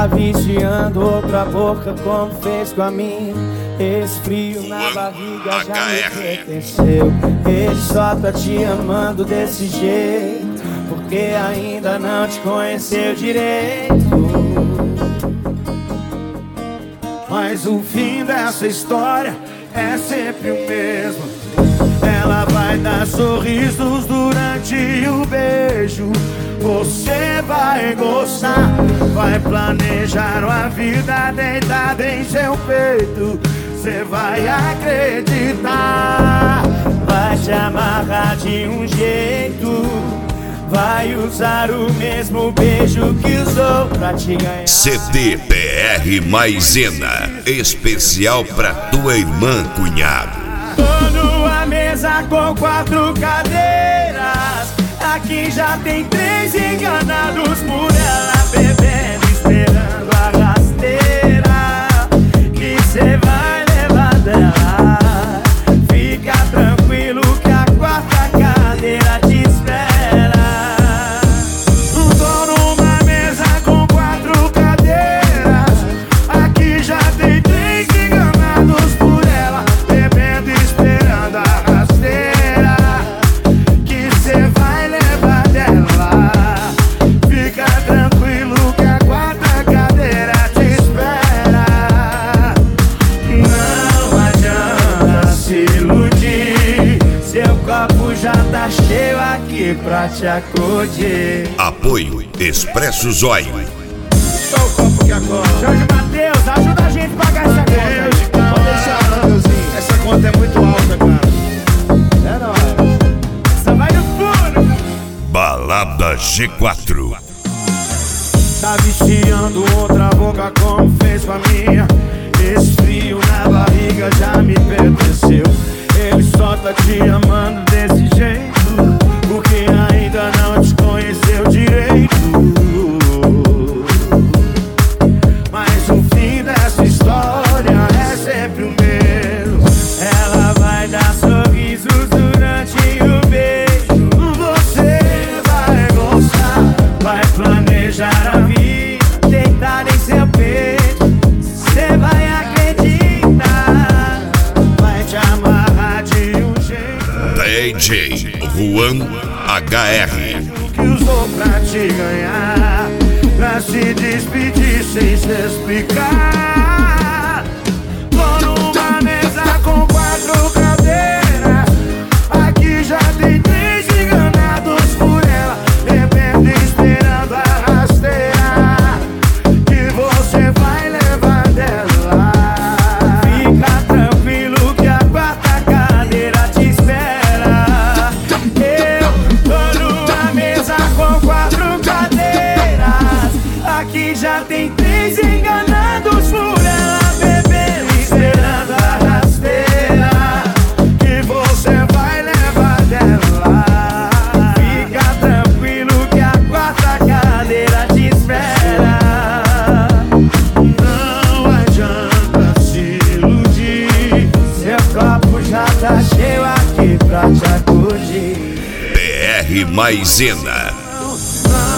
Tá viciando outra boca como fez com a minha. Esse frio na barriga já me pertenceu. Ele só tá te amando desse jeito porque ainda não te conheceu direito. Mas o fim dessa história é sempre o mesmo. Ela vai dar sorrisos durante o beijo. Você vai gostar, vai planejar uma vida deitada em seu peito. Você vai acreditar, vai te amarrar de um jeito, vai usar o mesmo beijo que usou pra te ganhar. CD PR Maisena, especial pra tua irmã, cunhado. Tô numa mesa com 4 cadeiras. Aqui já tem 3 enganados por ela, bebendo, esperando a rasteira que cê vai levar dela. Fica tranquilo que a 4ª cadeira te espera. Tô numa mesa com 4 cadeiras. Aqui já tem 3 enganados por ela, bebendo, esperando a rasteira que cê vai levar dela. Fica tranquilo que a 4ª cadeira te espera. Não adianta se iludir, seu copo já tá cheio aqui pra te acudir. Apoio Expresso Zóio. Só o copo que acorda. Jorge Mateus, ajuda a gente a pagar essa conta. Pode deixar, Mateuzinho. Essa conta é muito alta, cara. É nóis. Essa vai no furo. Balada G4. Tá viciando outra boca como fez com a minha. Esse frio na barriga já me pertenceu. Ele só tá te amando desse jeito porque ainda não te conheceu direito. Mas o fim dessa história é sempre o mesmo. Ela vai dar sorrisos durante o beijo. Você vai gostar, vai planejar a vida deitada em seu peito. Você vai acreditar, vai te amarrar de um jeito. DJ Juan HR. Que usou pra te ganhar, pra se despedir sem se explicar. Tô numa mesa com 4 cadeiras. Aqui já tem 3 enganados por ela, bebendo, esperando a rasteira que você vai levar dela. Fica tranquilo que a 4ª cadeira te espera. Eu tô numa mesa com 4 cadeiras. Aqui já tem 3 enganados por ela, bebendo, esperando a rasteira que você vai levar dela. Fica tranquilo que a 4ª cadeira te espera. Não adianta se iludir, seu copo já tá cheio aqui pra te acudir. PR Maisena. Não